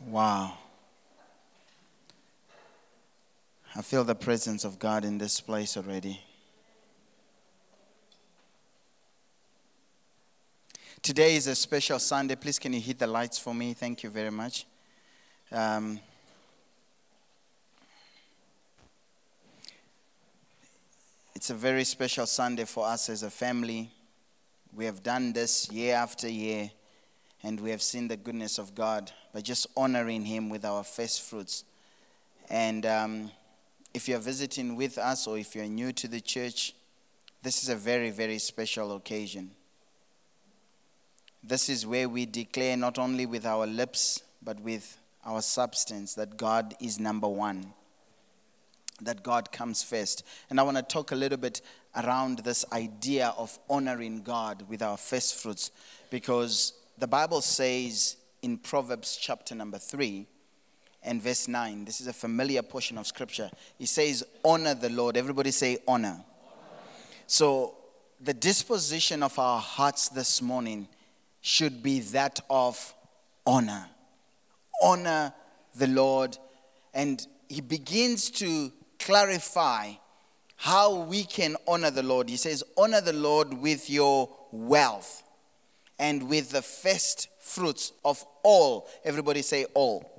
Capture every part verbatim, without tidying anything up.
Wow. I feel the presence of God in this place already. Today is a special Sunday. Please, can you hit the lights for me? Thank you very much. Um, it's a very special Sunday for us as a family. We have done this year after year, and we have seen the goodness of God by just honoring Him with our first fruits. And um, if you're visiting with us or if you're new to the church, this is a very, very special occasion. This is where we declare not only with our lips, but with our substance that God is number one, that God comes first. And I want to talk a little bit around this idea of honoring God with our first fruits, because the Bible says in Proverbs chapter number three and verse nine, this is a familiar portion of scripture. It says, honor the Lord. Everybody say honor. Honor. So the disposition of our hearts this morning should be that of honor. Honor the Lord. And he begins to clarify how we can honor the Lord. He says, honor the Lord with your wealth and with the first fruits of all. Everybody say all.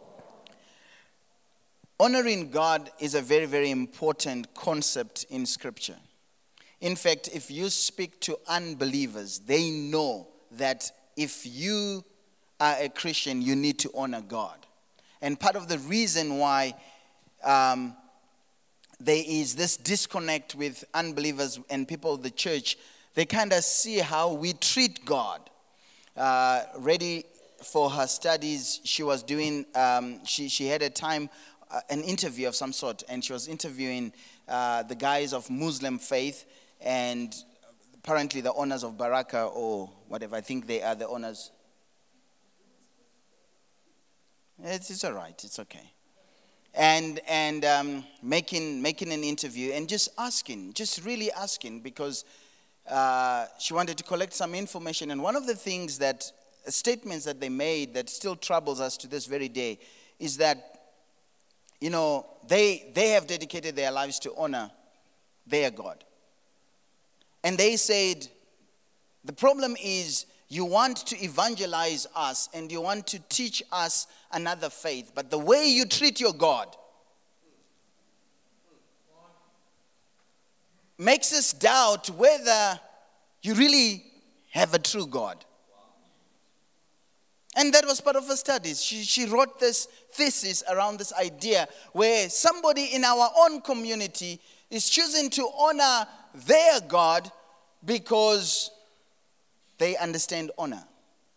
Honoring God is a very, very important concept in Scripture. In fact, if you speak to unbelievers, they know that if you are a Christian, you need to honor God. And part of the reason why um, there is this disconnect with unbelievers and people of the church, they kind of see how we treat God. Uh, ready for her studies, she was doing, um, she, she had a time, uh, an interview of some sort, and she was interviewing uh, the guys of Muslim faith, and apparently the owners of Baraka or whatever, I think they are the owners. It's, it's all right, it's okay. And and um, making making an interview and just asking, just really asking, because uh, she wanted to collect some information. And one of the things that, statements that they made that still troubles us to this very day is that, you know, they they have dedicated their lives to honor their God. And they said, the problem is you want to evangelize us and you want to teach us another faith, but the way you treat your God makes us doubt whether you really have a true God. And that was part of her studies. She, she wrote this thesis around this idea where somebody in our own community is choosing to honor their God because they understand honor.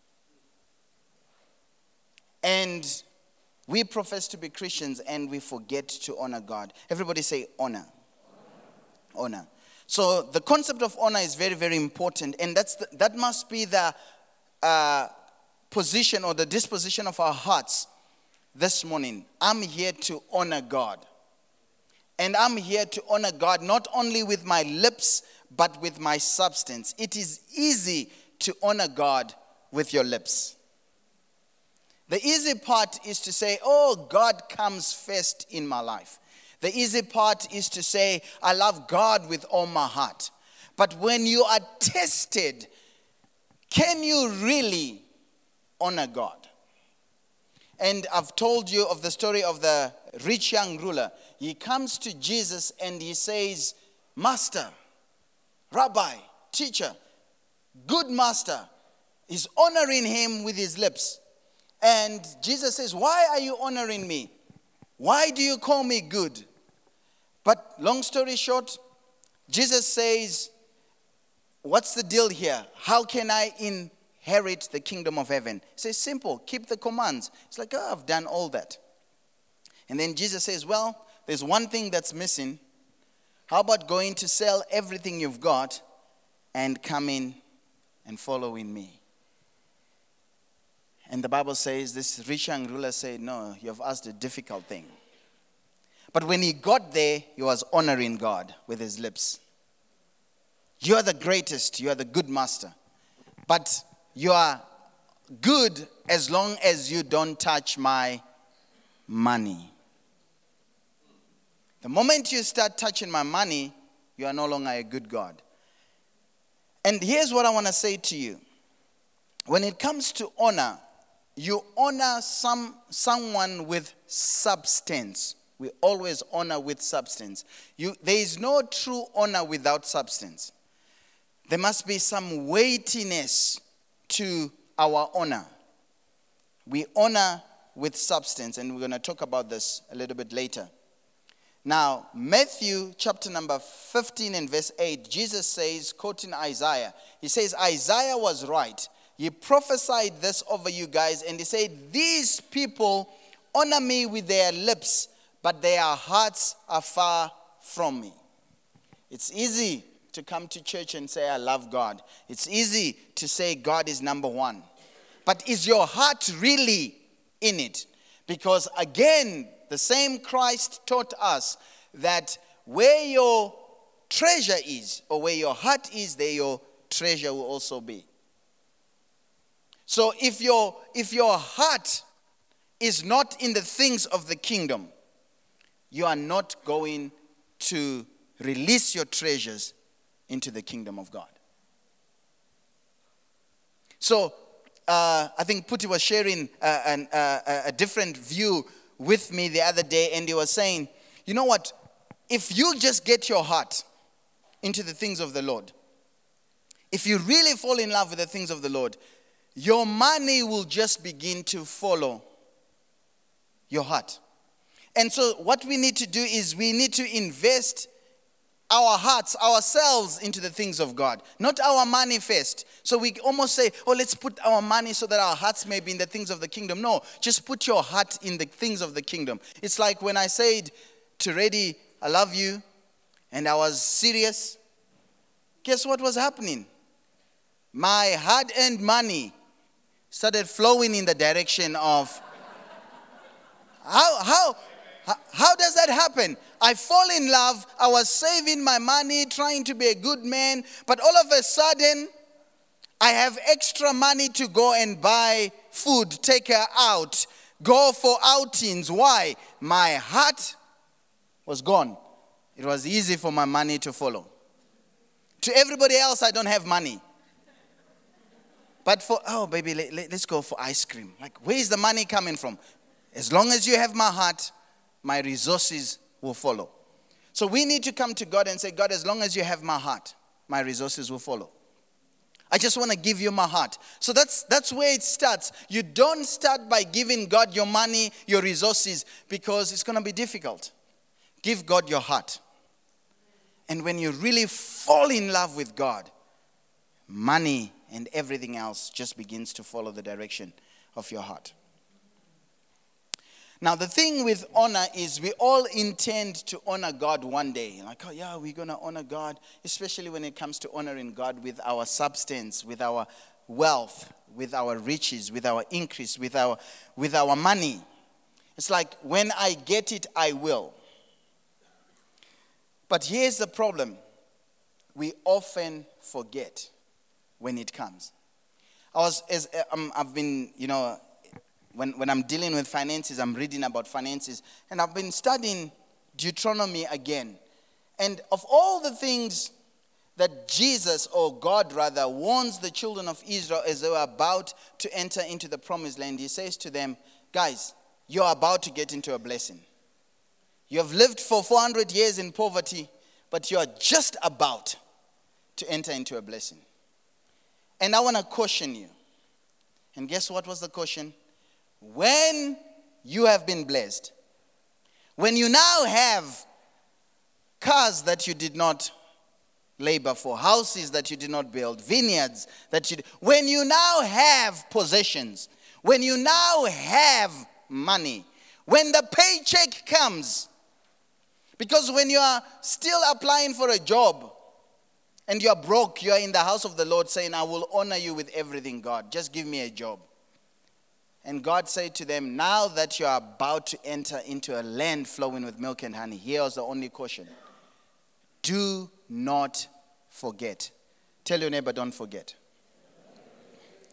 And we profess to be Christians and we forget to honor God. Everybody say honor. Honor. Honor. So the concept of honor is very, very important. And that's the, that must be the uh, position or the disposition of our hearts this morning. I'm here to honor God. And I'm here to honor God not only with my lips, but with my substance. It is easy to honor God with your lips. The easy part is to say, oh, God comes first in my life. The easy part is to say, I love God with all my heart. But when you are tested, can you really honor God? And I've told you of the story of the rich young ruler. He comes to Jesus and he says, Master, Rabbi, teacher, good master. He's honoring him with his lips. And Jesus says, why are you honoring me? Why do you call me good? But long story short, Jesus says, what's the deal here? How can I inherit the kingdom of heaven? He says, simple, keep the commands. It's like, oh, I've done all that. And then Jesus says, well, there's one thing that's missing. How about going to sell everything you've got and come in and following me? And the Bible says this rich young ruler said, no, you have asked a difficult thing. But when he got there, he was honoring God with his lips. You are the greatest. You are the good master. But you are good as long as you don't touch my money. The moment you start touching my money, you are no longer a good God. And here's what I want to say to you. When it comes to honor, you honor some someone with substance. We always honor with substance. You, there is no true honor without substance. There must be some weightiness to our honor. We honor with substance, and we're going to talk about this a little bit later. Now, Matthew chapter number fifteen and verse eight, Jesus says, quoting Isaiah, he says, Isaiah was right. He prophesied this over you guys, and he said, these people honor me with their lips, but their hearts are far from me. It's easy to come to church and say, I love God. It's easy to say God is number one. But is your heart really in it? Because again, the same Christ taught us that where your treasure is, or where your heart is, there your treasure will also be. So if your if your heart is not in the things of the kingdom, you are not going to release your treasures into the kingdom of God. So uh, I think Putti was sharing uh, an, uh, a different view with me the other day, and he was saying, you know what, if you just get your heart into the things of the Lord, if you really fall in love with the things of the Lord, your money will just begin to follow your heart. And so what we need to do is we need to invest our hearts, ourselves into the things of God, not our money first. So we almost say, oh, let's put our money so that our hearts may be in the things of the kingdom. No, just put your heart in the things of the kingdom. It's like when I said to Reddy, I love you, and I was serious. Guess what was happening? My hard-earned money started flowing in the direction of, how, how, how, how does that happen? I fall in love, I was saving my money, trying to be a good man, but all of a sudden, I have extra money to go and buy food, take her out, go for outings. Why? My heart was gone. It was easy for my money to follow. To everybody else, I don't have money. But for, oh, baby, let, let, let's go for ice cream. Like, where is the money coming from? As long as you have my heart, my resources will follow. So we need to come to God and say, God, as long as you have my heart, my resources will follow. I just want to give you my heart. So that's that's where it starts. You don't start by giving God your money, your resources, because it's going to be difficult. Give God your heart. And when you really fall in love with God, money and everything else just begins to follow the direction of your heart. Now, the thing with honor is we all intend to honor God one day. Like, oh yeah, we're going to honor God, especially when it comes to honoring God with our substance, with our wealth, with our riches, with our increase, with our, with our money. It's like, when I get it, I will. But here's the problem. We often forget when it comes. I was, as um, I've been, you know, when, when I'm dealing with finances, I'm reading about finances, and I've been studying Deuteronomy again. And of all the things that Jesus, or God rather, warns the children of Israel as they were about to enter into the promised land, he says to them, guys, you're about to get into a blessing. You have lived for four hundred years in poverty, but you are just about to enter into a blessing. And I want to caution you. And guess what was the caution? When you have been blessed, when you now have cars that you did not labor for, houses that you did not build, vineyards that you, when you now have possessions, when you now have money, when the paycheck comes, because when you are still applying for a job and you are broke, you are in the house of the Lord saying, I will honor you with everything, God. Just give me a job. And God said to them, now that you are about to enter into a land flowing with milk and honey, here's the only caution. Do not forget. Tell your neighbor, don't forget.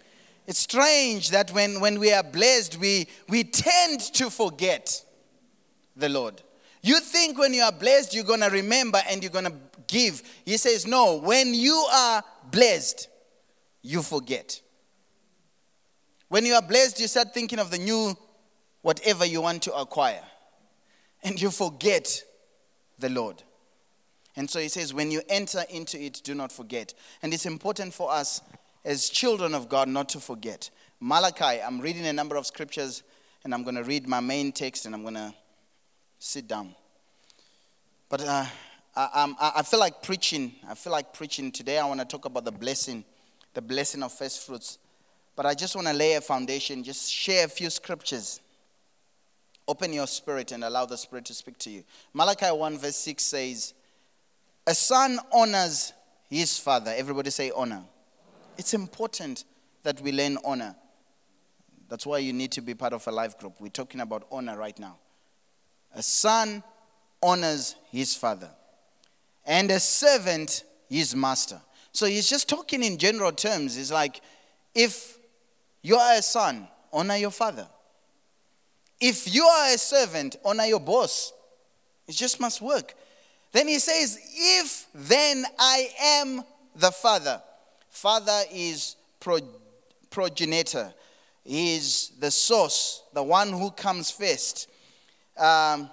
It's strange that when, when we are blessed, we, we tend to forget the Lord. You think when you are blessed, you're going to remember and you're going to give. He says, no, when you are blessed, you forget. When you are blessed, you start thinking of the new whatever you want to acquire. And you forget the Lord. And so he says, when you enter into it, do not forget. And it's important for us as children of God not to forget. Malachi, I'm reading a number of scriptures, and I'm going to read my main text, and I'm going to sit down. But uh, I, I, I feel like preaching. I feel like preaching. Today I want to talk about the blessing, the blessing of first fruits. But I just want to lay a foundation, just share a few scriptures. Open your spirit and allow the Spirit to speak to you. Malachi one verse six says, a son honors his father. Everybody say honor. It's important that we learn honor. That's why you need to be part of a life group. We're talking about honor right now. A son honors his father, and a servant his master. So he's just talking in general terms. It's like, if you are a son, honor your father. If you are a servant, honor your boss. It just must work. Then he says, if then I am the father. Father is pro, progenitor. He is the source, the one who comes first. Um,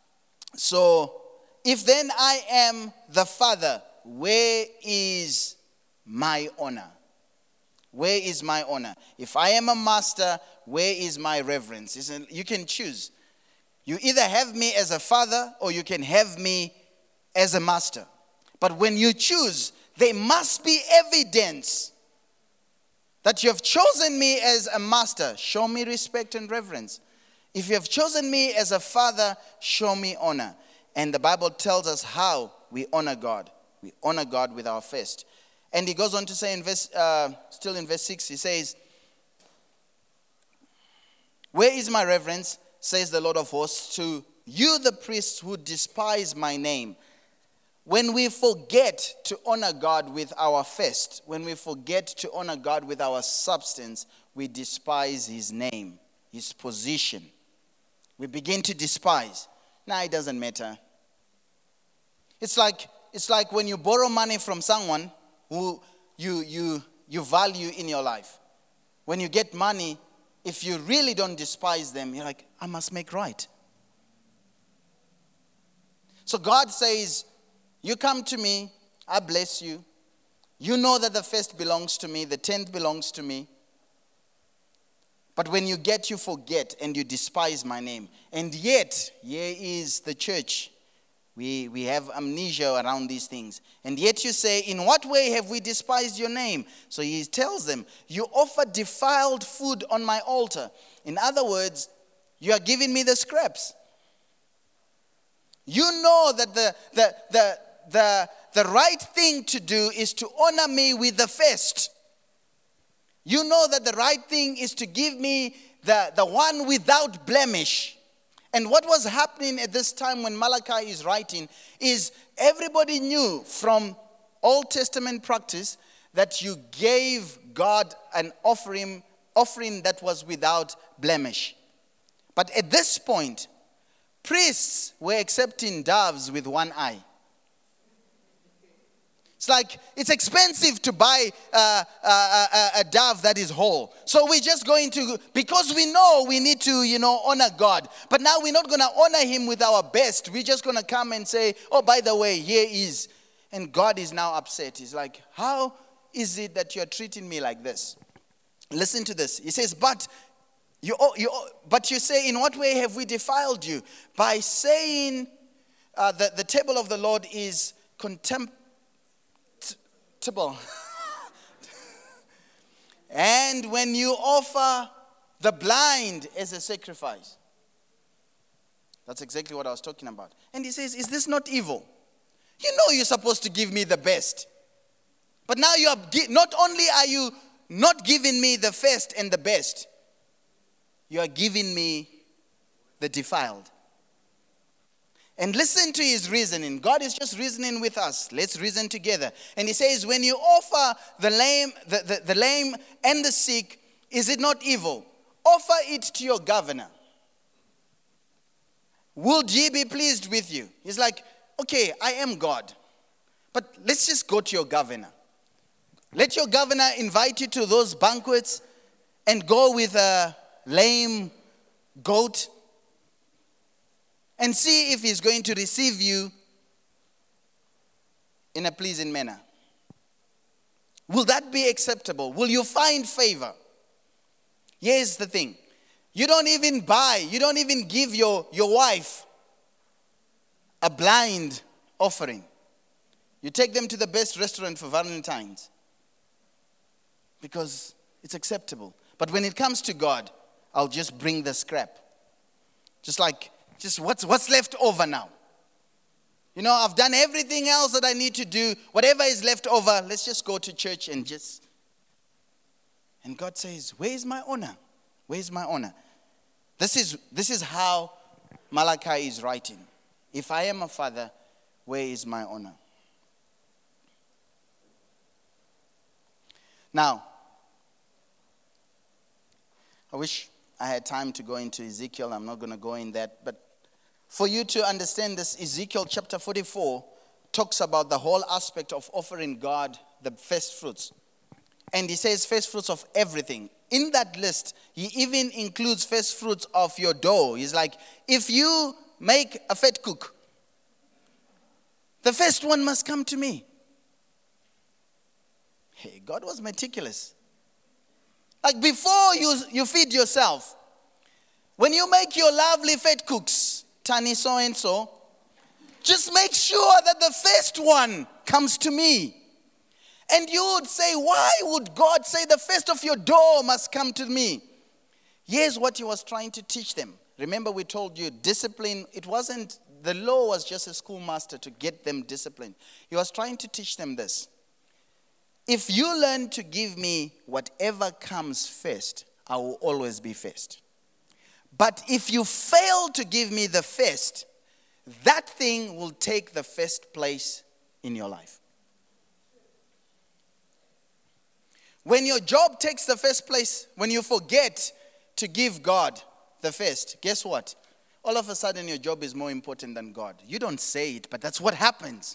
so, if then I am the father, where is my honor? Where is my honor? If I am a master, where is my reverence? You can choose. You either have me as a father or you can have me as a master. But when you choose, there must be evidence that you have chosen me as a master. Show me respect and reverence. If you have chosen me as a father, show me honor. And the Bible tells us how we honor God. We honor God with our first. And he goes on to say, in verse, uh, still in verse six, he says, where is my reverence, says the Lord of hosts, to you the priests who despise my name. When we forget to honor God with our first, when we forget to honor God with our substance, we despise his name, his position. We begin to despise. Nah, it doesn't matter. It's like it's like when you borrow money from someone who you you you value in your life. When you get money, if you really don't despise them, you're like, I must make right. So God says, you come to me, I bless you. You know that the first belongs to me, the tenth belongs to me. But when you get, you forget and you despise my name. And yet, here is the church. We, we have amnesia around these things. And yet you say, in what way have we despised your name? So he tells them, you offer defiled food on my altar. In other words, you are giving me the scraps. You know that the, the, the, the, the right thing to do is to honor me with the first. You know that the right thing is to give me the, the one without blemish. And what was happening at this time when Malachi is writing is everybody knew from Old Testament practice that you gave God an offering, offering that was without blemish. But at this point, priests were accepting doves with one eye. It's like, it's expensive to buy uh, a, a, a dove that is whole. So we're just going to, because we know we need to, you know, honor God. But now we're not going to honor him with our best. We're just going to come and say, oh, by the way, here is. And God is now upset. He's like, how is it that you're treating me like this? Listen to this. He says, but you, you, but you say, in what way have we defiled you? By saying uh, that the table of the Lord is contemptible. And when you offer the blind as a sacrifice. That's exactly what I was talking about. And he says, is this not evil? You know you're supposed to give me the best. But now you are, not only are you not giving me the first and the best, you are giving me the defiled. And listen to his reasoning. God is just reasoning with us. Let's reason together. And he says, when you offer the lame, the, the, the lame and the sick, Is it not evil? Offer it to your governor. Would ye be pleased with you? He's like, okay, I am God. But let's just go to your governor. Let your governor invite you to those banquets and go with a lame goat and see if he's going to receive you in a pleasing manner. Will that be acceptable? Will you find favor? Here's the thing. You don't even buy, you don't even give your, your wife a blind offering. You take them to the best restaurant for Valentine's because it's acceptable. But when it comes to God, I'll just bring the scrap. Just like, just what's what's left over now? You know, I've done everything else that I need to do. Whatever is left over, let's just go to church and just... And God says, where is my honor? Where is my honor? This is, this is how Malachi is writing. If I am a father, where is my honor? Now, I wish I had time to go into Ezekiel. I'm not going to go in that. But for you to understand this, Ezekiel chapter forty-four talks about the whole aspect of offering God the first fruits. And he says first fruits of everything. In that list, he even includes first fruits of your dough. He's like, if you make a fat cook, the first one must come to me. Hey, God was meticulous. Like before you, you feed yourself, when you make your lovely fat cooks, Tani so and so, just make sure that the first one comes to me. And you would say, why would God say the first of your dough must come to me? Here's what he was trying to teach them. Remember we told you discipline, it wasn't, the law was just a schoolmaster to get them disciplined. He was trying to teach them this. If you learn to give me whatever comes first, I will always be first. But if you fail to give me the first, that thing will take the first place in your life. When your job takes the first place, when you forget to give God the first, guess what? All of a sudden your job is more important than God. You don't say it, but that's what happens.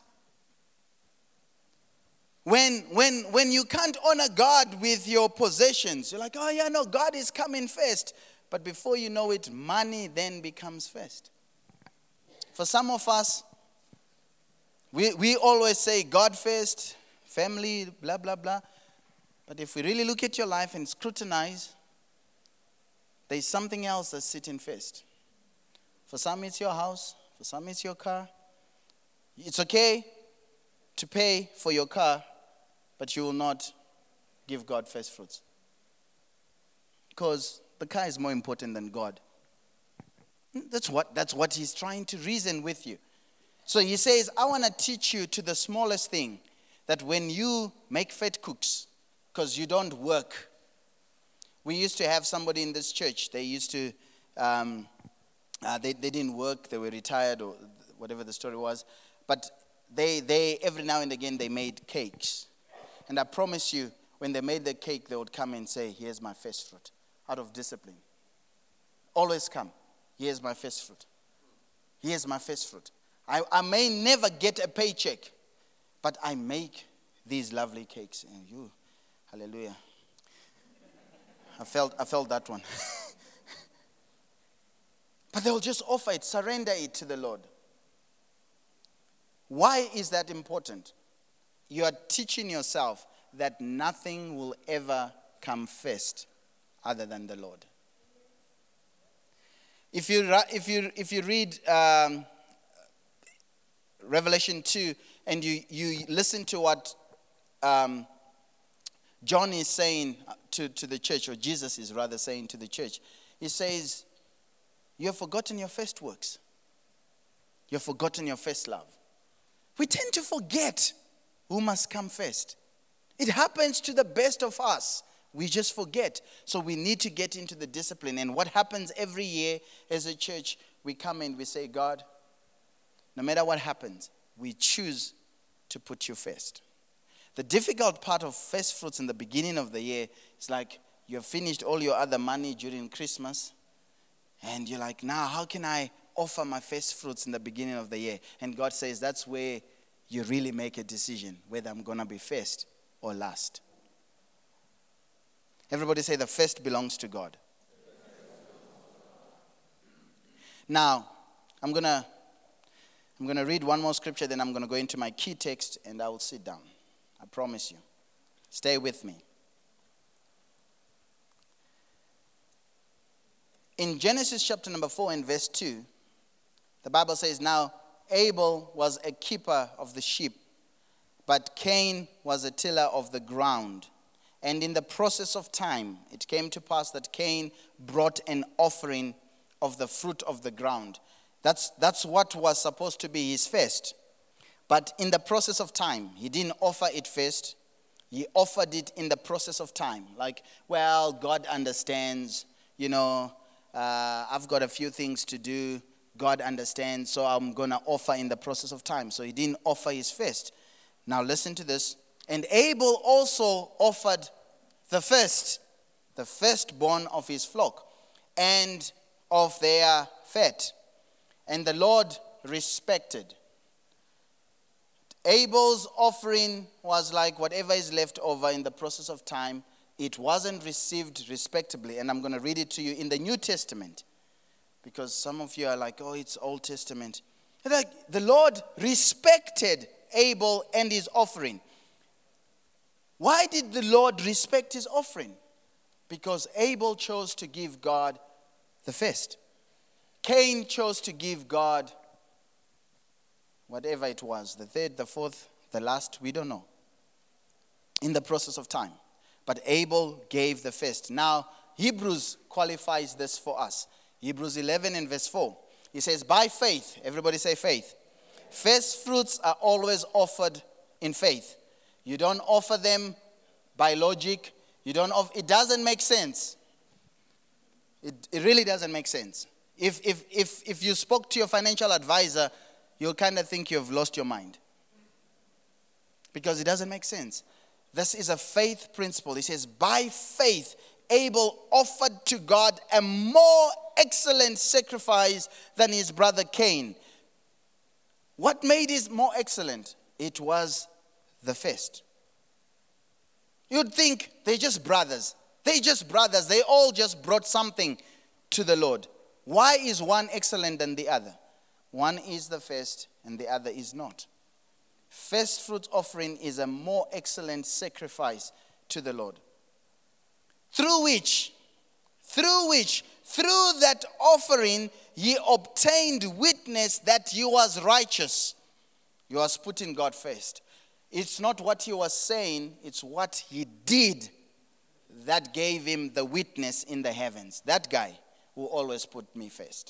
When, when, when you can't honor God with your possessions, you're like, oh yeah, no, God is coming first. But before you know it, money then becomes first. For some of us, we, we always say God first, family, blah, blah, blah. But if we really look at your life and scrutinize, there's something else that's sitting first. For some, it's your house. For some, it's your car. It's okay to pay for your car, but you will not give God first fruits. Because the car is more important than God. That's what, that's what he's trying to reason with you. So he says, I want to teach you to the smallest thing, that when you make fat cooks, because you don't work. We used to have somebody in this church, they used to, um, uh, they, they didn't work, they were retired or whatever the story was, but they, they every now and again they made cakes. And I promise you, when they made the cake, they would come and say, here's my first fruit, out of discipline. Always come, here's my first fruit. Here's my first fruit. I, I may never get a paycheck, but I make these lovely cakes. And you... Hallelujah. I felt I felt that one. But they'll just offer it, surrender it to the Lord. Why is that important? You are teaching yourself that nothing will ever come first other than the Lord. If you if you if you read um, Revelation two and you you listen to what um, John is saying to, to the church, or Jesus is rather saying to the church, he says, you have forgotten your first works. You have forgotten your first love. We tend to forget who must come first. It happens to the best of us. We just forget. So we need to get into the discipline. And what happens every year as a church, we come and we say, God, no matter what happens, we choose to put you first. The difficult part of first fruits in the beginning of the year is like, you have finished all your other money during Christmas, and you're like, now how can I offer my first fruits in the beginning of the year? And God says that's where you really make a decision whether I'm going to be first or last. Everybody say the first belongs to God. Now, I'm going to I'm going to read one more scripture, then I'm going to go into my key text and I will sit down. I promise you. Stay with me. In Genesis chapter number four and verse two, the Bible says, now Abel was a keeper of the sheep, but Cain was a tiller of the ground. And in the process of time, it came to pass that Cain brought an offering of the fruit of the ground. That's, that's what was supposed to be his first. But in the process of time, he didn't offer it first. He offered it in the process of time. Like, well, God understands, you know, uh, I've got a few things to do. God understands, so I'm going to offer in the process of time. So he didn't offer his first. Now listen to this. And Abel also offered the first, the firstborn of his flock and of their fat. And the Lord respected. Abel's offering was like whatever is left over in the process of time. It wasn't received respectably. And I'm going to read it to you in the New Testament. Because some of you are like, oh, it's Old Testament. Like, the Lord respected Abel and his offering. Why did the Lord respect his offering? Because Abel chose to give God the first. Cain chose to give God whatever it was, the third, the fourth, the last, we don't know, in the process of time. But Abel gave the first. Now, Hebrews qualifies this for us. Hebrews eleven and verse four. He says, by faith, everybody say faith. First fruits are always offered in faith. You don't offer them by logic. You don't offer, it doesn't make sense. It, it really doesn't make sense. If, if, if, if you spoke to your financial advisor, you'll kind of think you've lost your mind. Because it doesn't make sense. This is a faith principle. He says, by faith, Abel offered to God a more excellent sacrifice than his brother Cain. What made it more excellent? It was the first. You'd think they're just brothers. They're just brothers. They all just brought something to the Lord. Why is one excellent than the other? One is the first and the other is not. First fruit offering is a more excellent sacrifice to the Lord. Through which, through which, through that offering, ye obtained witness that you was righteous. You was putting God first. It's not what he was saying, it's what he did that gave him the witness in the heavens. That guy who always put me first.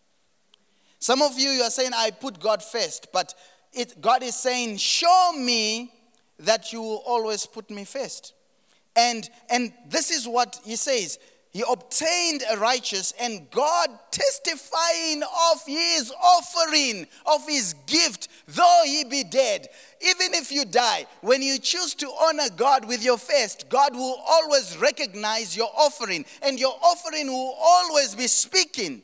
Some of you, you are saying, I put God first, but it, God is saying, show me that you will always put me first. And, and this is what he says. He obtained a righteous, and God testifying of his offering, of his gift, though he be dead. Even if you die, when you choose to honor God with your first, God will always recognize your offering, and your offering will always be speaking.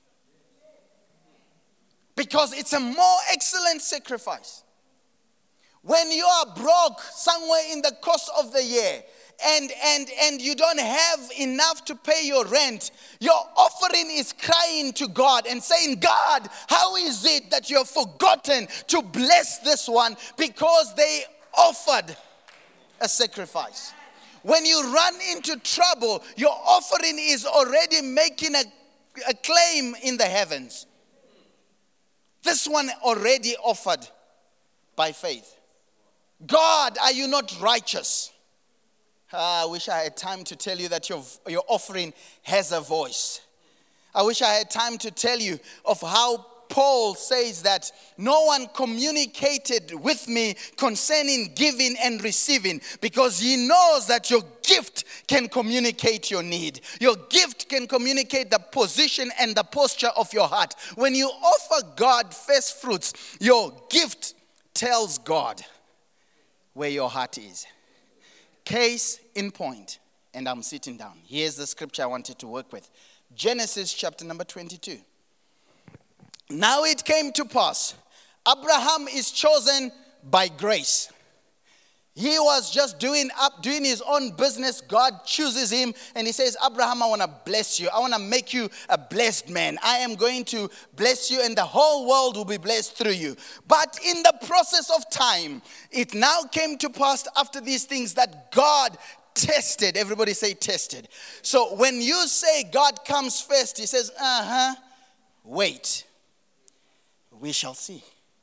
Because it's a more excellent sacrifice. When you are broke somewhere in the course of the year, and and and you don't have enough to pay your rent, your offering is crying to God and saying, God, how is it that you have forgotten to bless this one because they offered a sacrifice? When you run into trouble, your offering is already making a, a claim in the heavens. This one already offered by faith. God, are you not righteous? Uh, I wish I had time to tell you that your, your offering has a voice. I wish I had time to tell you of how Paul says that no one communicated with me concerning giving and receiving, because he knows that your gift can communicate your need. Your gift can communicate the position and the posture of your heart. When you offer God first fruits, your gift tells God where your heart is. Case in point, and I'm sitting down. Here's the scripture I wanted to work with. Genesis chapter number twenty-two. Now it came to pass, Abraham is chosen by grace. He was just doing up, doing his own business. God chooses him and he says, Abraham, I want to bless you. I want to make you a blessed man. I am going to bless you and the whole world will be blessed through you. But in the process of time, it now came to pass after these things that God tested. Everybody say tested. So when you say God comes first, he says, uh-huh, wait. We shall see.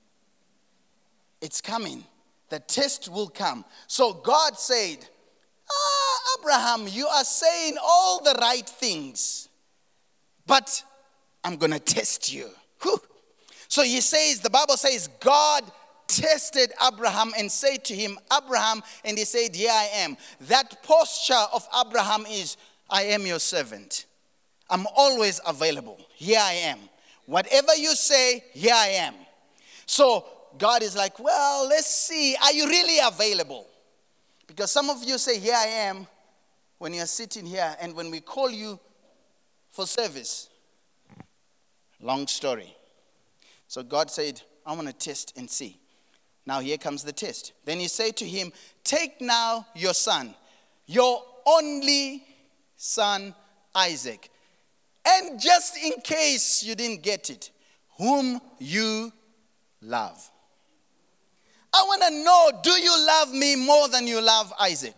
It's coming. The test will come. So God said, ah, Abraham, you are saying all the right things, but I'm going to test you. Whew. So he says, the Bible says, God tested Abraham and said to him, Abraham, and he said, here I am. That posture of Abraham is, I am your servant. I'm always available. Here I am. Whatever you say, here I am. So God is like, well, let's see. Are you really available? Because some of you say, here I am, when you're sitting here. And when we call you for service, long story. So God said, I want to test and see. Now here comes the test. Then he said to him, take now your son, your only son, Isaac. And just in case you didn't get it, whom you love. I want to know, do you love me more than you love Isaac?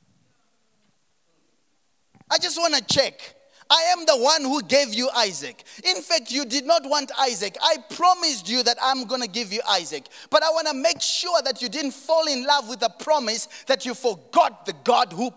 I just want to check. I am the one who gave you Isaac. In fact, you did not want Isaac. I promised you that I'm going to give you Isaac. But I want to make sure that you didn't fall in love with the promise, that you forgot the God who...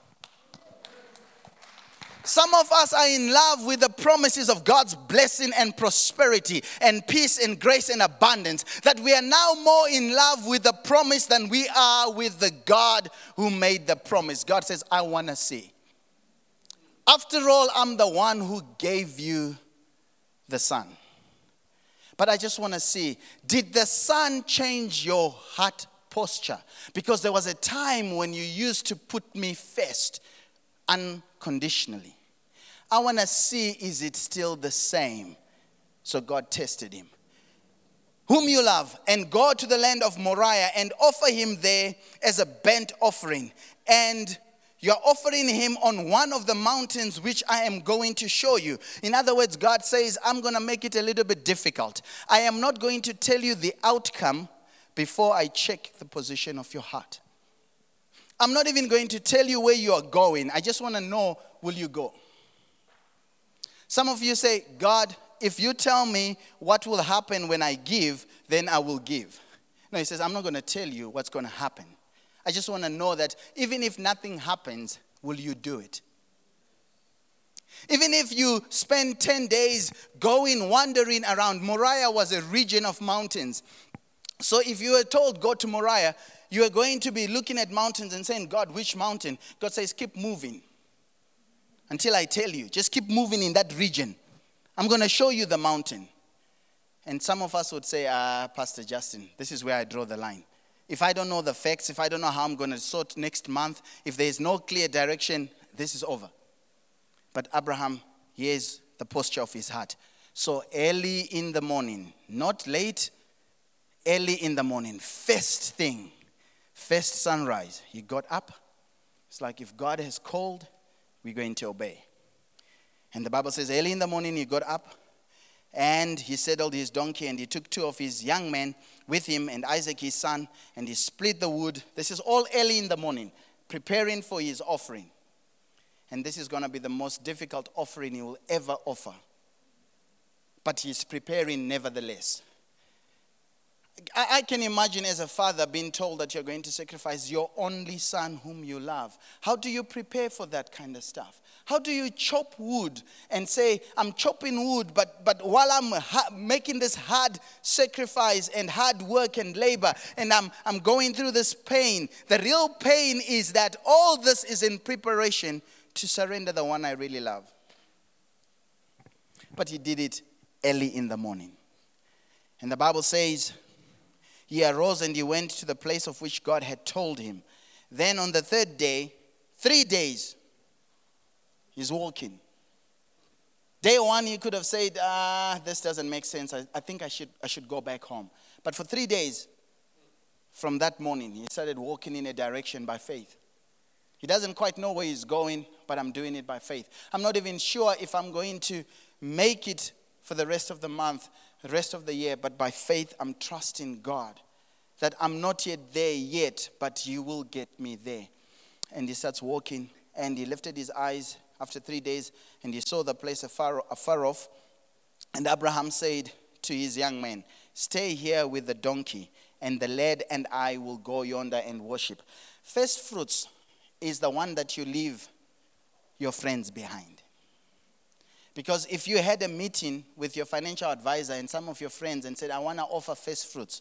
Some of us are in love with the promises of God's blessing and prosperity and peace and grace and abundance, that we are now more in love with the promise than we are with the God who made the promise. God says, I want to see. After all, I'm the one who gave you the son. But I just want to see, did the son change your heart posture? Because there was a time when you used to put me first unconditionally. I want to see, is it still the same? So God tested him. Whom you love, and go to the land of Moriah and offer him there as a burnt offering. And you're offering him on one of the mountains which I am going to show you. In other words, God says, I'm going to make it a little bit difficult. I am not going to tell you the outcome before I check the position of your heart. I'm not even going to tell you where you are going. I just want to know, will you go? Some of you say, God, if you tell me what will happen when I give, then I will give. No, he says, I'm not going to tell you what's going to happen. I just want to know that even if nothing happens, will you do it? Even if you spend ten days going, wandering around. Moriah was a region of mountains. So if you were told, go to Moriah, you are going to be looking at mountains and saying, God, which mountain? God says, keep moving. Until I tell you, just keep moving in that region. I'm going to show you the mountain. And some of us would say, ah, Pastor Justin, this is where I draw the line. If I don't know the facts, if I don't know how I'm going to sort next month, if there is no clear direction, this is over. But Abraham, here's the posture of his heart. So early in the morning, not late, early in the morning, first thing, first sunrise, he got up. It's like if God has called, we're going to obey. And the Bible says early in the morning he got up and he saddled his donkey and he took two of his young men with him and Isaac his son and he split the wood. This is all early in the morning, preparing for his offering. And this is going to be the most difficult offering he will ever offer. But he's preparing nevertheless. I, I can imagine as a father being told that you're going to sacrifice your only son whom you love. How do you prepare for that kind of stuff? How do you chop wood and say, I'm chopping wood, but, but while I'm ha- making this hard sacrifice and hard work and labor, and I'm, I'm going through this pain, the real pain is that all this is in preparation to surrender the one I really love. But he did it early in the morning. And the Bible says, he arose and he went to the place of which God had told him. Then on the third day, three days, He's walking. Day one, he could have said, ah, this doesn't make sense. I, I think I should, I should go back home. But for three days, from that morning, he started walking in a direction by faith. He doesn't quite know where he's going, but I'm doing it by faith. I'm not even sure if I'm going to make it for the rest of the month, the rest of the year, but by faith, I'm trusting God that I'm not yet there yet, but you will get me there. And he starts walking, and he lifted his eyes after three days, and he saw the place afar, afar off. And Abraham said to his young man, stay here with the donkey, and the lad and I will go yonder and worship. First fruits is the one that you leave your friends behind. Because if you had a meeting with your financial advisor and some of your friends and said, I want to offer first fruits,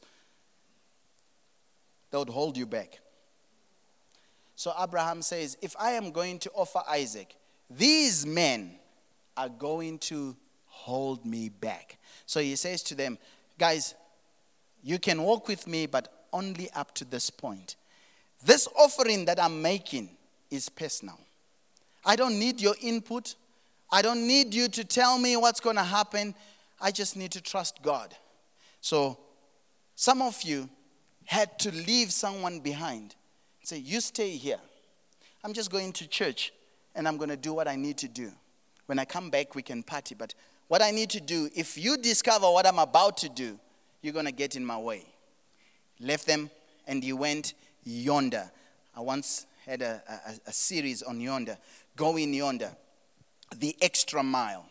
they would hold you back. So Abraham says, if I am going to offer Isaac, these men are going to hold me back. So he says to them, guys, you can walk with me, but only up to this point. This offering that I'm making is personal. I don't need your input. I don't need you to tell me what's going to happen. I just need to trust God. So some of you had to leave someone behind. Say, you stay here. I'm just going to church and I'm going to do what I need to do. When I come back, we can party. But what I need to do, if you discover what I'm about to do, you're going to get in my way. Left them and he went yonder. I once had a, a, a series on yonder. Going yonder. The extra mile.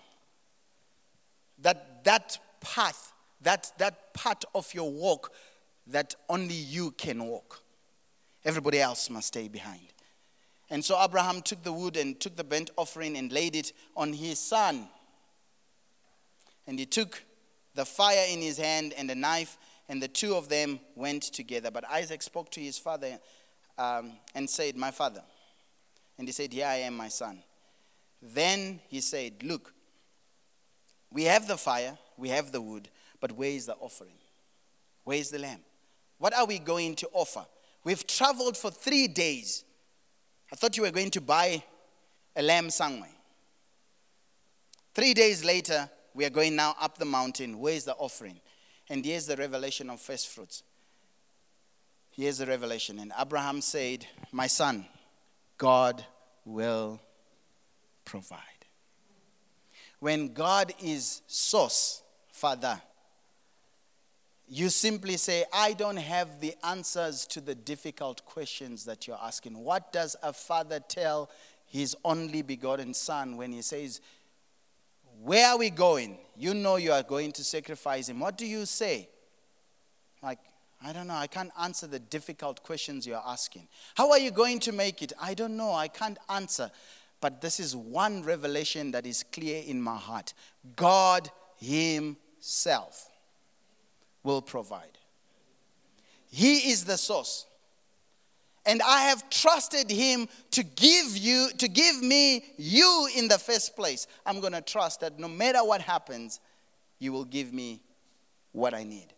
That that path, that, that part of your walk that only you can walk. Everybody else must stay behind. And so Abraham took the wood and took the burnt offering and laid it on his son. And he took the fire in his hand and a knife, and the two of them went together. But Isaac spoke to his father um, and said, my father. And he said, here I am, my son. Then he said, look, we have the fire, we have the wood, but where is the offering? Where is the lamb? What are we going to offer? We've traveled for three days. I thought you were going to buy a lamb somewhere. Three days later, we are going now up the mountain. Where is the offering? And here's the revelation of first fruits. Here's the revelation. And Abraham said, my son, God will provide. When God is source, Father, you simply say, I don't have the answers to the difficult questions that you're asking. What does a father tell his only begotten son when he says, where are we going? You know you are going to sacrifice him. What do you say? Like, I don't know. I can't answer the difficult questions you're asking. How are you going to make it? I don't know. I can't answer. But this is one revelation that is clear in my heart. God himself will provide. He is the source. And I have trusted him to give you, to give me you in the first place. I'm going to trust that no matter what happens, you will give me what I need.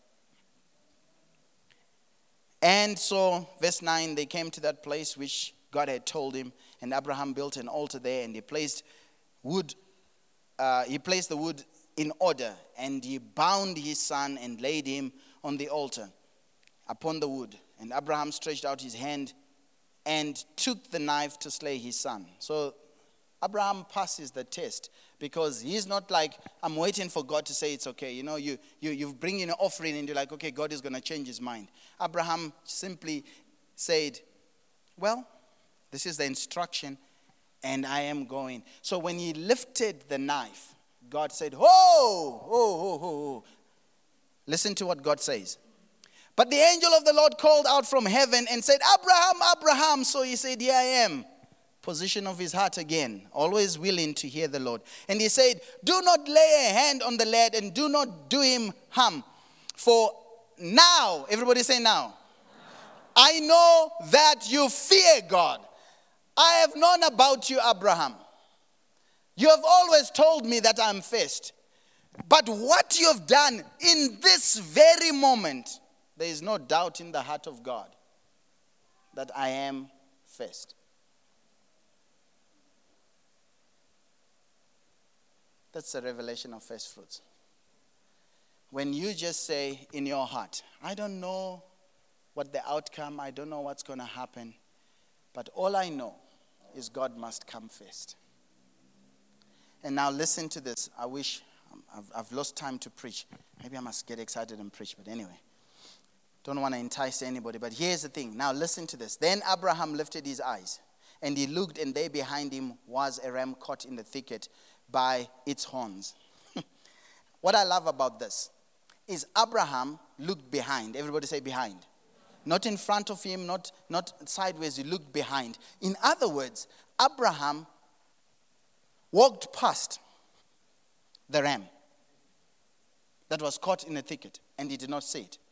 And so, verse nine, they came to that place which God had told him, and Abraham built an altar there, and he placed wood, uh, he placed the wood in order, and he bound his son and laid him on the altar upon the wood. And Abraham stretched out his hand and took the knife to slay his son. So Abraham passes the test because he's not like, I'm waiting for God to say it's okay. You know, you, you, you bring in an offering and you're like, okay, God is going to change his mind. Abraham simply said, well, this is the instruction and I am going. So when he lifted the knife, God said, oh, oh, oh, oh. Listen to what God says. But the angel of the Lord called out from heaven and said, Abraham, Abraham. So he said, here I am. Position of his heart again, always willing to hear the Lord. And he said, do not lay a hand on the lad and do not do him harm. For now, everybody say now. I know that you fear God. I have known about you, Abraham. You have always told me that I'm first. But what you have done in this very moment, there is no doubt in the heart of God that I am first. That's the revelation of first fruits. When you just say in your heart, I don't know what the outcome, I don't know what's going to happen, but all I know is God must come first. And now listen to this. I wish, I've, I've lost time to preach. Maybe I must get excited and preach, but anyway. Don't want to entice anybody, but here's the thing. Now listen to this. Then Abraham lifted his eyes, and he looked, and there behind him was a ram caught in the thicket by its horns. What I love about this is Abraham looked behind. Everybody say behind. Not in front of him, not, not sideways. He looked behind. In other words, Abraham walked past the ram that was caught in a thicket, and he did not see it.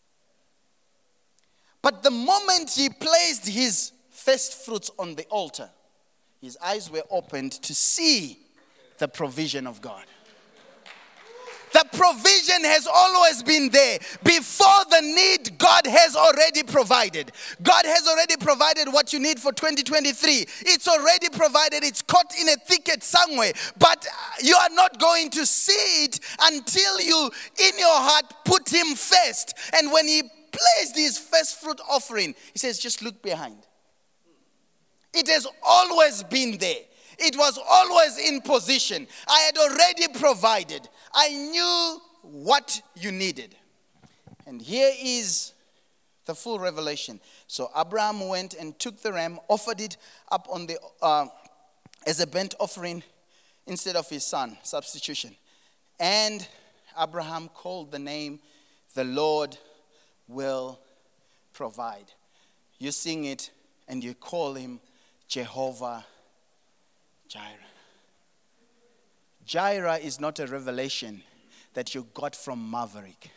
But the moment he placed his first fruits on the altar, his eyes were opened to see the provision of God. The provision has always been there. Before the need, God has already provided. God has already provided what you need for twenty twenty-three. It's already provided. It's caught in a thicket somewhere. But you are not going to see it until you, in your heart, put him first. And when he placed his first fruit offering, he says, just look behind. It has always been there. It was always in position. I had already provided. I knew what you needed. And here is the full revelation. So Abraham went and took the ram, offered it up on the uh, as a burnt offering instead of his son, substitution. And Abraham called the name, the Lord will provide. You sing it and you call him Jehovah Jireh. Jireh is not a revelation that you got from Maverick.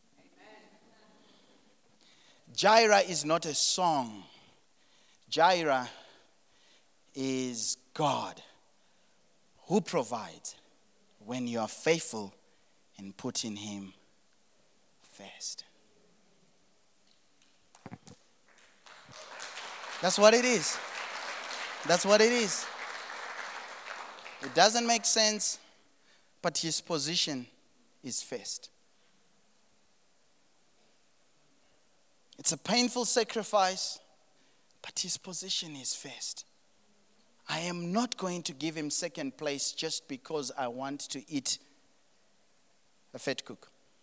Jireh is not a song. Jireh is God who provides when you are faithful in putting him first. That's what it is. That's what it is. It doesn't make sense, but his position is first. It's a painful sacrifice, but his position is first. I am not going to give him second place just because I want to eat a fat cook.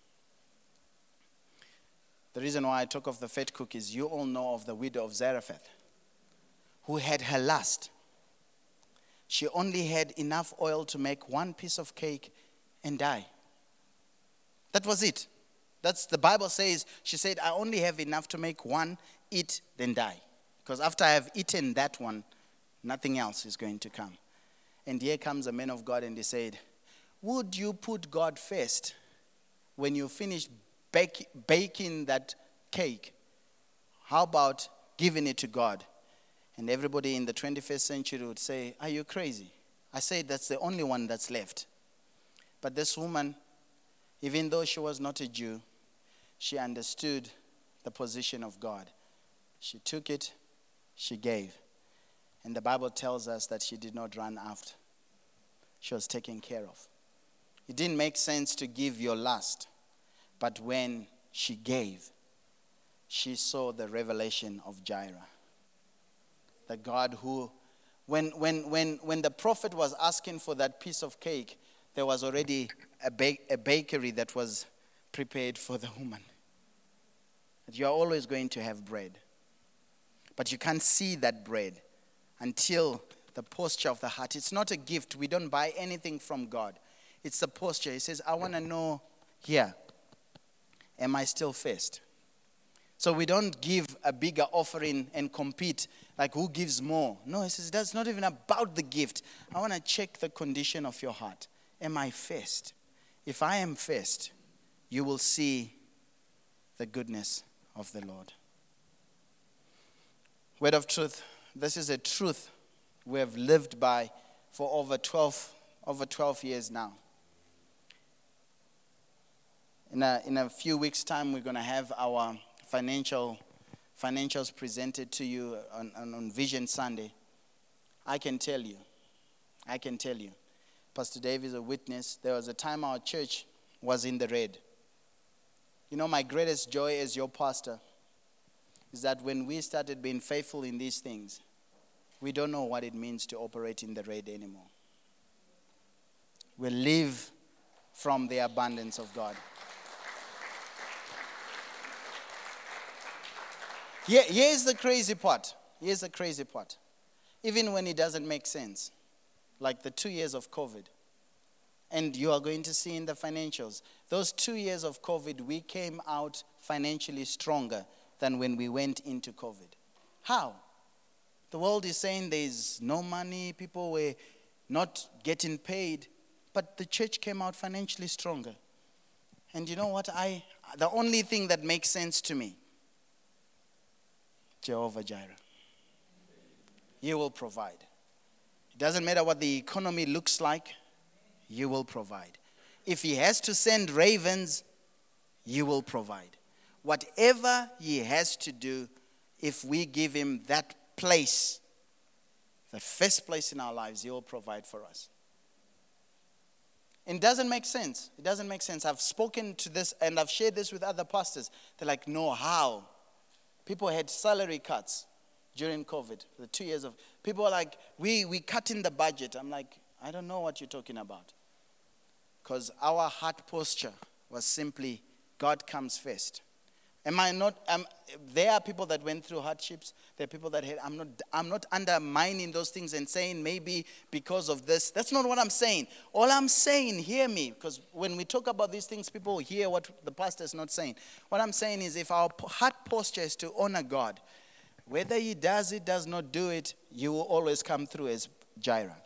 The reason why I talk of the fat cook is you all know of the widow of Zarephath, who had her lust. She only had enough oil to make one piece of cake and die. That was it. That's the Bible says, she said, I only have enough to make one, eat, then die. Because after I have eaten that one, nothing else is going to come. And here comes a man of God and he said, would you put God first when you finish bake, baking that cake? How about giving it to God? And everybody in the twenty-first century would say, are you crazy? I said, that's the only one that's left. But this woman, even though she was not a Jew, she understood the position of God. She took it, she gave. And the Bible tells us that she did not run after. She was taken care of. It didn't make sense to give your last. But when she gave, she saw the revelation of Jireh. The God who, when, when, when, when the prophet was asking for that piece of cake, there was already a, ba- a bakery that was prepared for the woman. That you are always going to have bread. But you can't see that bread until the posture of the heart. It's not a gift. We don't buy anything from God. It's the posture. He says, I want to know here, am I still first? So we don't give a bigger offering and compete like who gives more. No, he says that's not even about the gift. I want to check the condition of your heart. Am I first? If I am first, you will see the goodness of the Lord. Word of truth. This is a truth we have lived by for over twelve, over twelve years now. In a, in a few weeks' time, we're going to have our financial financials presented to you on, on, on Vision Sunday. I can tell you, I can tell you Pastor Dave is a witness. There was a time our church was in the red. You know, my greatest joy as your pastor is that when we started being faithful in these things, we don't know what it means to operate in the red anymore. We live from the abundance of God. Here, here's the crazy part. Here's the crazy part. Even when it doesn't make sense, like the two years of COVID, and you are going to see in the financials, those two years of COVID, we came out financially stronger than when we went into COVID. How? The world is saying there's no money, people were not getting paid, but the church came out financially stronger. And you know what? I the only thing that makes sense to me, Jehovah Jireh. You will provide. It doesn't matter what the economy looks like, you will provide. If he has to send ravens, you will provide. Whatever he has to do, if we give him that place, the first place in our lives, he will provide for us. It doesn't make sense. It doesn't make sense. I've spoken to this and I've shared this with other pastors. They're like, no, how? People had salary cuts during COVID, the two years of, people are like, we, we cut in the budget. I'm like, I don't know what you're talking about. Because our heart posture was simply, God comes first. Am I not, um, there are people that went through hardships. There are people that had, I'm not, I'm not undermining those things and saying maybe because of this. That's not what I'm saying. All I'm saying, hear me, because when we talk about these things, people hear what the pastor is not saying. What I'm saying is if our heart posture is to honor God, whether he does it, does not do it, you will always come through as Jireh.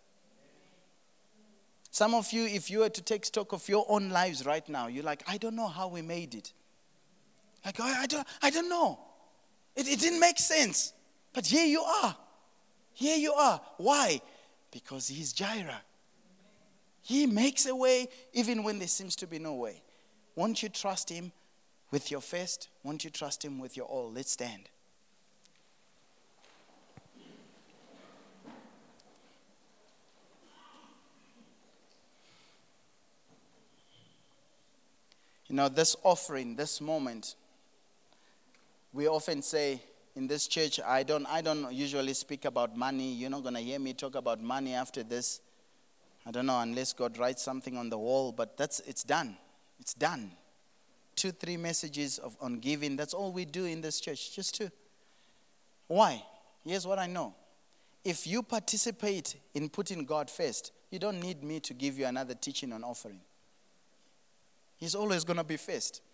Some of you, if you were to take stock of your own lives right now, you're like, I don't know how we made it. Like, I, I don't I don't know. It, it didn't make sense. But here you are. Here you are. Why? Because he's Jireh. He makes a way even when there seems to be no way. Won't you trust him with your first? Won't you trust him with your all? Let's stand. You know, this offering, this moment, we often say in this church, I don't I don't usually speak about money. You're not going to hear me talk about money after this. I don't know, unless God writes something on the wall, but that's it's done. It's done. Two, three messages of on giving. That's all we do in this church, just two. Why? Here's what I know. If you participate in putting God first, you don't need me to give you another teaching on offering. He's always going to be first.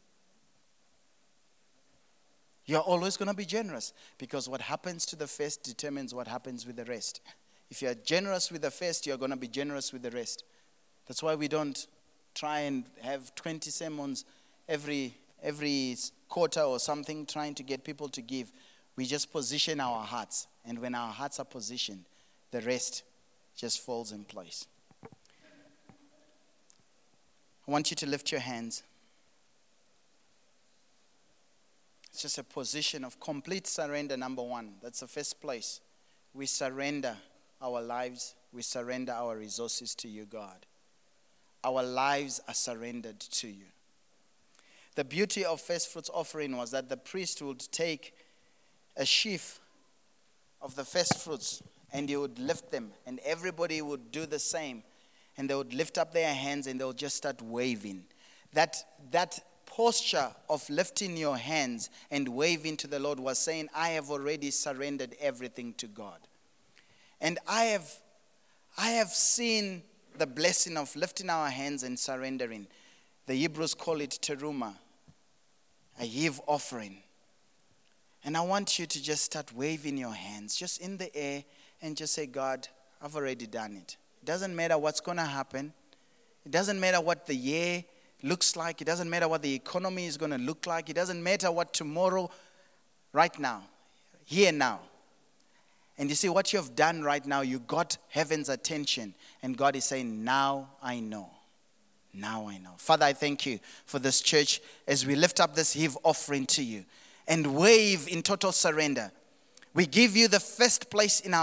You're always going to be generous because what happens to the first determines what happens with the rest. If you're generous with the first, you're going to be generous with the rest. That's why we don't try and have twenty sermons every every quarter or something trying to get people to give. We just position our hearts. And when our hearts are positioned, the rest just falls in place. I want you to lift your hands. It's just a position of complete surrender, number one. That's the first place. We surrender our lives. We surrender our resources to you, God. Our lives are surrendered to you. The beauty of first fruits offering was that the priest would take a sheaf of the first fruits and he would lift them, and everybody would do the same. And they would lift up their hands and they would just start waving. That, that posture of lifting your hands and waving to the Lord was saying, I have already surrendered everything to God. And I have, I have seen the blessing of lifting our hands and surrendering. The Hebrews call it teruma, a heave offering. And I want you to just start waving your hands just in the air and just say, God, I've already done it. It doesn't matter what's going to happen. It doesn't matter what the year looks like. It doesn't matter what the economy is going to look like. It doesn't matter what tomorrow, right now, here now. And you see what you have done right now, you got heaven's attention. And God is saying, now I know. Now I know. Father, I thank you for this church as we lift up this heave offering to you and wave in total surrender. We give you the first place in our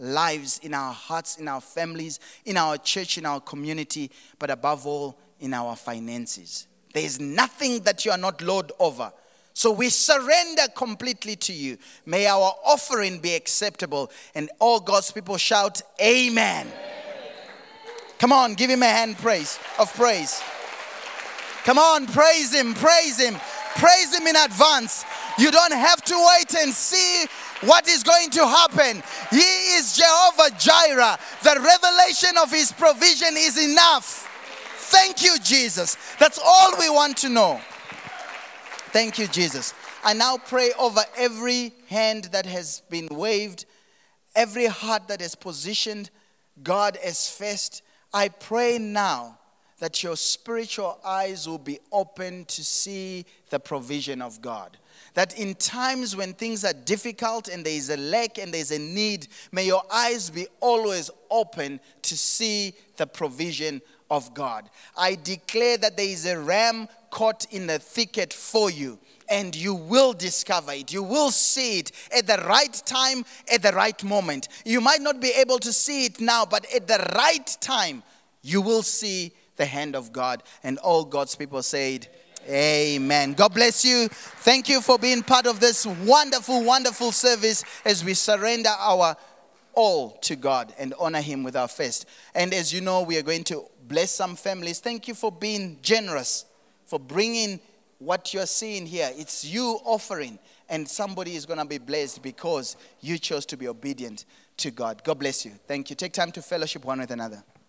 lives, in our hearts, in our families, in our church, in our community, but above all, in our finances. There is nothing that you are not Lord over. So we surrender completely to you. May our offering be acceptable. And all God's people shout, Amen. Amen. Come on, give him a hand praise of praise. Come on, praise him, praise him. Praise him in advance. You don't have to wait and see what is going to happen. He is Jehovah Jireh. The revelation of his provision is enough. Thank you, Jesus. That's all we want to know. Thank you, Jesus. I now pray over every hand that has been waved, every heart that is positioned God as first. I pray now that your spiritual eyes will be open to see the provision of God. That in times when things are difficult and there is a lack and there is a need, may your eyes be always open to see the provision of God. I declare that there is a ram caught in the thicket for you, and you will discover it. You will see it at the right time, at the right moment. You might not be able to see it now, but at the right time, you will see the hand of God. And all God's people said, Amen. God bless you. Thank you for being part of this wonderful, wonderful service as we surrender our all to God and honor him with our first. And as you know, we are going to bless some families. Thank you for being generous, for bringing what you're seeing here. It's you offering, and somebody is going to be blessed because you chose to be obedient to God. God bless you. Thank you. Take time to fellowship one with another.